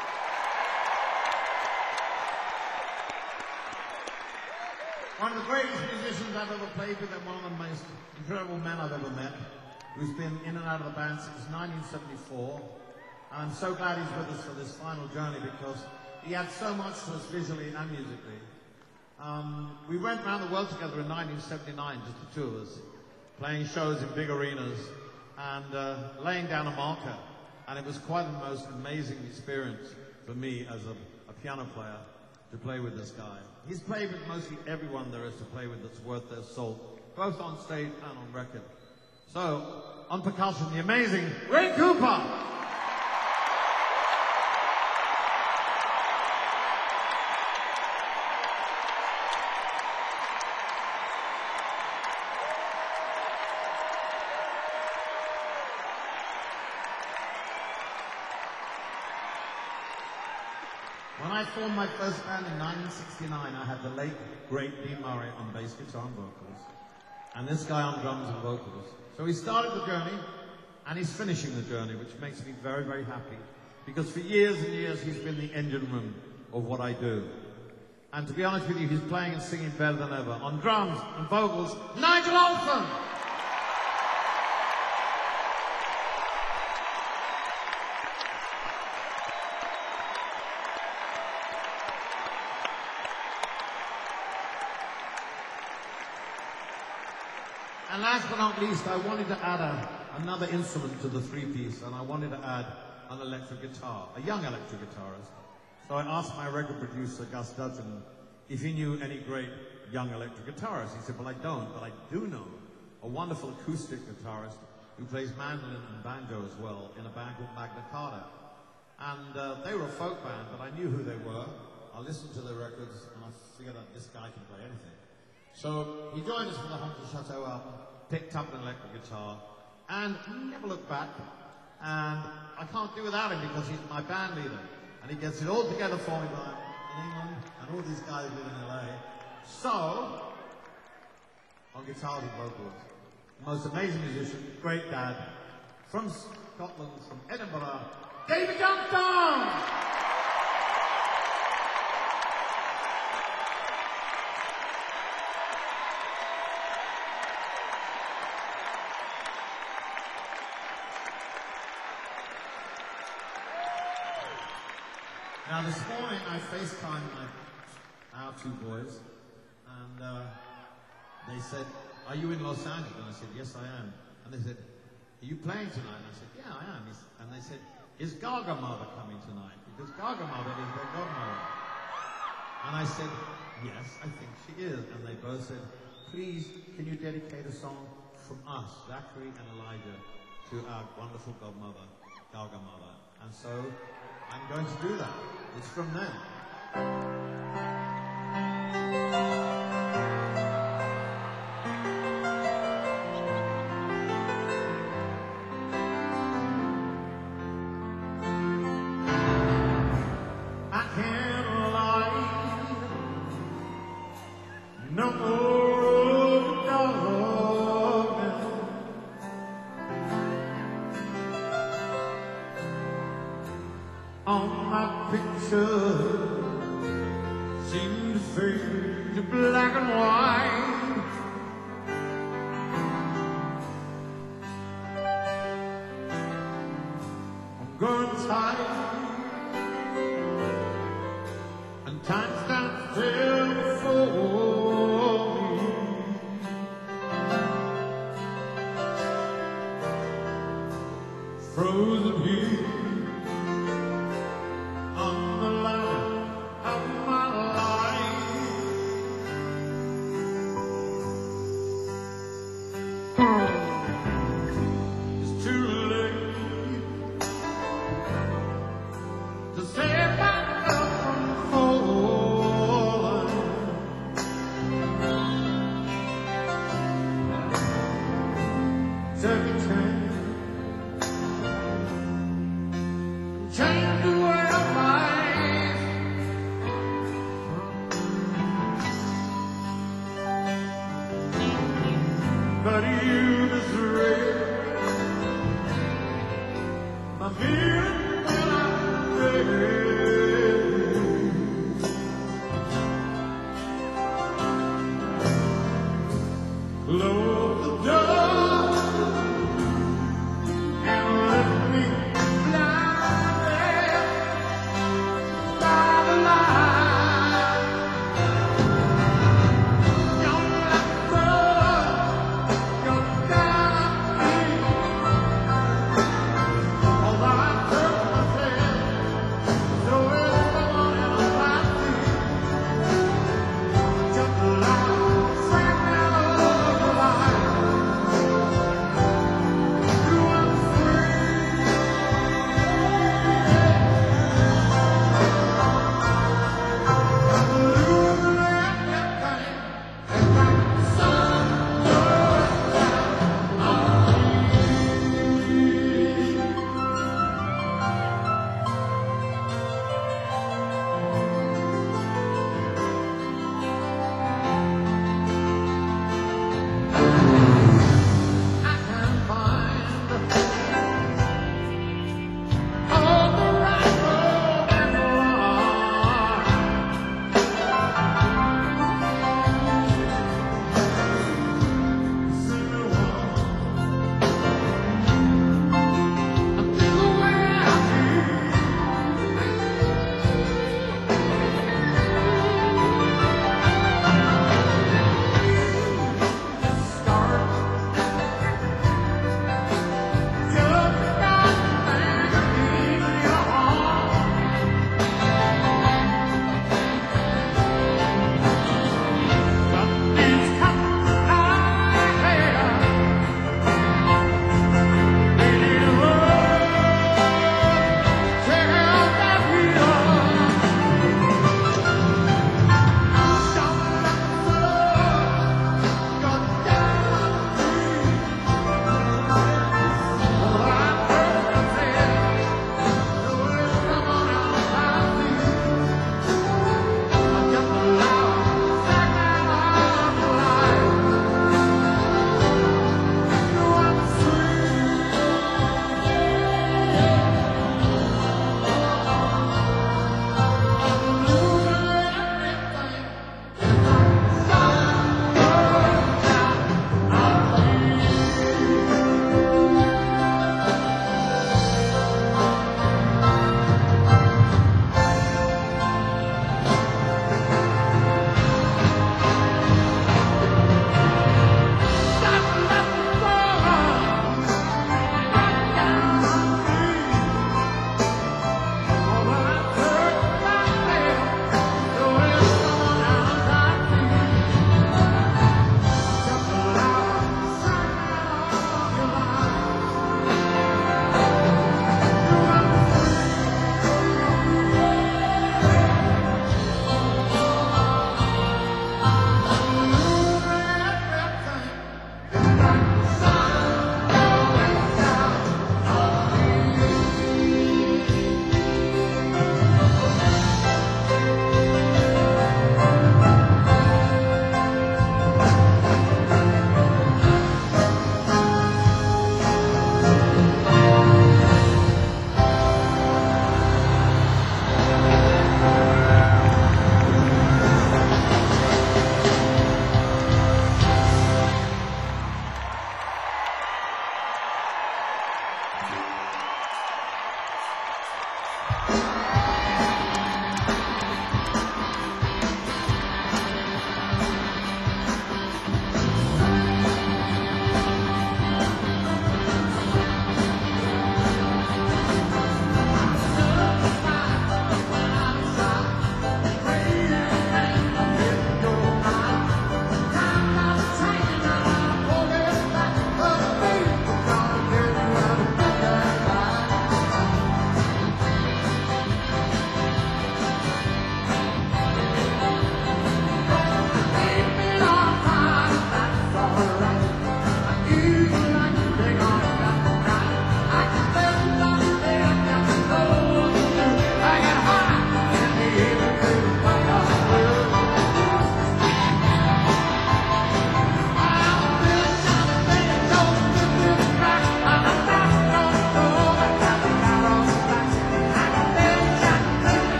One of the greatest musicians I've ever played with, and one of the most incredible men I've ever met, who's been in and out of the band since nineteen seventy-four. And I'm so glad he's with us for this final journey because he had so much to us visually and musically. Um, we went around the world together in nineteen seventy-nine, just the two of us, playing shows in big arenas and uh, laying down a marker. And it was quite the most amazing experience for me as a, a piano player to play with this guy. He's played with mostly everyone there is to play with that's worth their salt, both on stage and on record. So, on percussion, the amazing Ray Cooper. When I formed my first band in nineteen sixty-nine, I had the late, great Dean Murray on bass guitar and vocals, and this guy on drums and vocals. So he started the journey, and he's finishing the journey, which makes me very, very happy, because for years and years he's been the engine room of what I do. And to be honest with you, he's playing and singing better than ever. On drums and vocals, Nigel Olsson! And last but not least, I wanted to add a, another instrument to the three-piece, and I wanted to add an electric guitar, a young electric guitarist. So I asked my record producer, Gus Dudgeon, if he knew any great young electric guitarists. He said, well, I don't, but I do know a wonderful acoustic guitarist who plays mandolin and banjo as well in a band called Magna Carta. And uh, they were a folk band, but I knew who they were. I listened to their records, and I figured out this guy can play anything. So he joined us for the Honky Chateau album, picked up an electric guitar, and never looked back. And I can't do without him because he's my band leader. And he gets it all together for me by in England, and all these guys live in L A. So, on guitars and vocals, most amazing musician, great dad, from Scotland, from Edinburgh, David Johnston! Now this morning I FaceTimed my, our two boys, and uh, they said, are you in Los Angeles? And I said, yes I am. And they said, are you playing tonight? And I said, yeah I am. And they said, is Gaga Mother coming tonight? Because Gaga Mother is their godmother. And I said, yes, I think she is. And they both said, please, can you dedicate a song from us, Zachary and Elijah, to our wonderful godmother, Gaga Mother. And so I'm going to do that. It's from them. I can't lie no more, darling. On my picture seems to fade to black and white. I'm growing tired, and time stands still before frozen here on the line of my life. It's too late to save myself from falling. Take a chance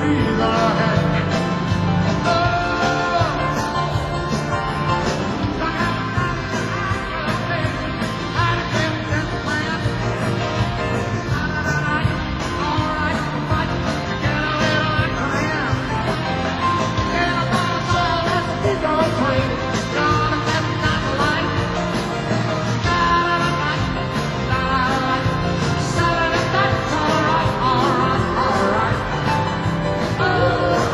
breeze ahead. Oh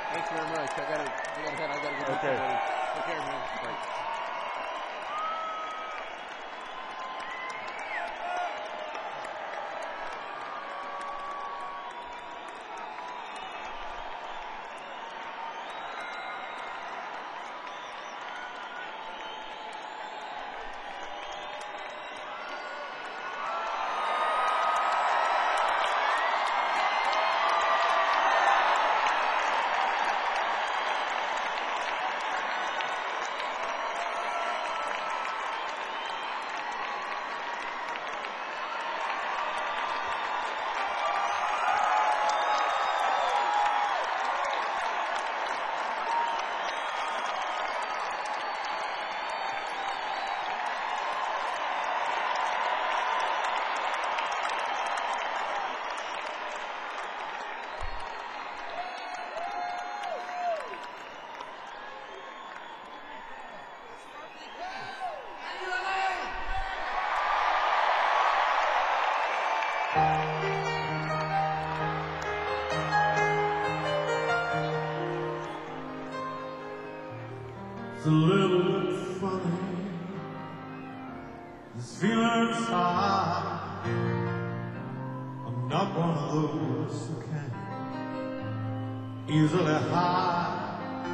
Thanks very much. I gotta, I gotta head. I gotta go. Okay. Take care, man. Right. It's a little bit funny, this feeling inside. I'm not one of those who can easily hide.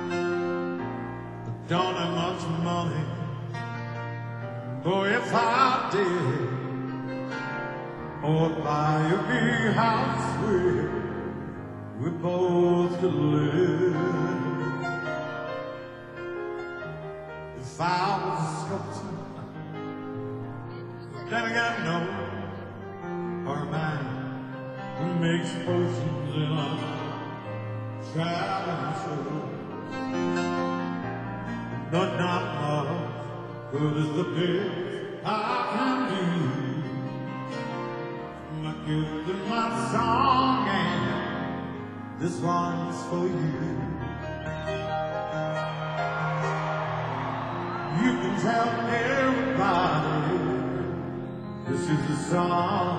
I don't have much money, boy, if I did, or buy a big house where we both could live. If I was a sculptor, then again, no, or a man who makes potions in a traveling show. But not much good as the best I can do. My gift and my song, and this one's for you. You can tell everybody this is a song,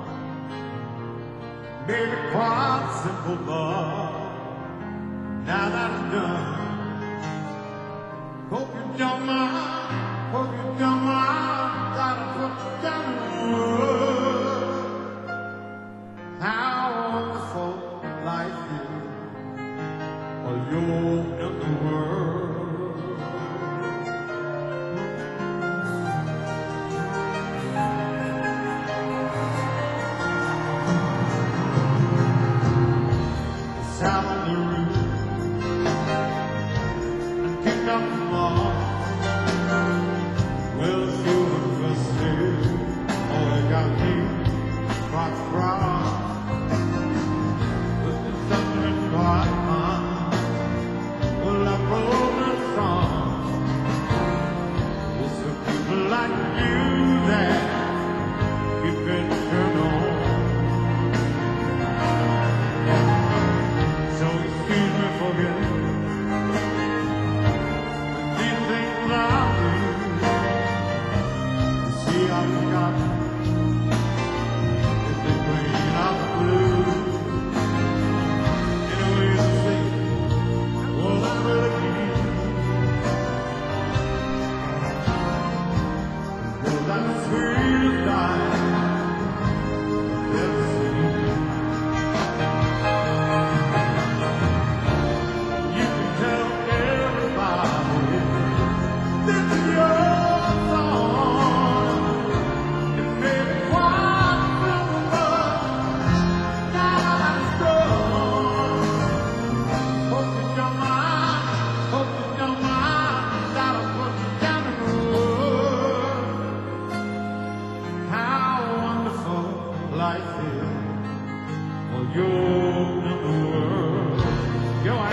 maybe quite simple, but now that it's done, hope you don't mind, hope you don't mind that I put you down in words. How wonderful life is while you're in the world. Sound of the roof and kick up the ball. Well, if you were rusted, oh, it got me quite proud. But there's something quite fun. Well, I wrote this song. It's for people like you that keep it turned on. So excuse me for getting these things I do. You see, I've forgotten if they're green or blue. Anyway, you see, well, I really need. Well, that's the sweetest life I've ever seen. You can tell everybody this is your song. It may be quite simple, but now it's done. Hope you don't mind, hope you don't mind that I put you down in words. How wonderful life is while you're in the world. Go on.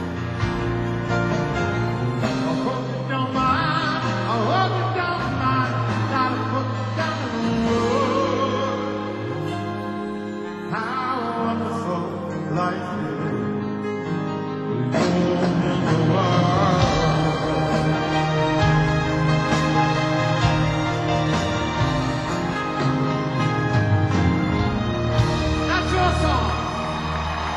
I hope you don't mind, I hope you don't mind that I put you down in words. How wonderful life is when you're in the world. That's your song.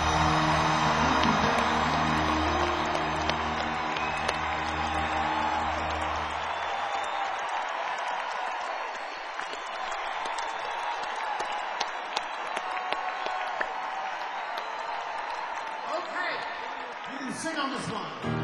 sing on this one.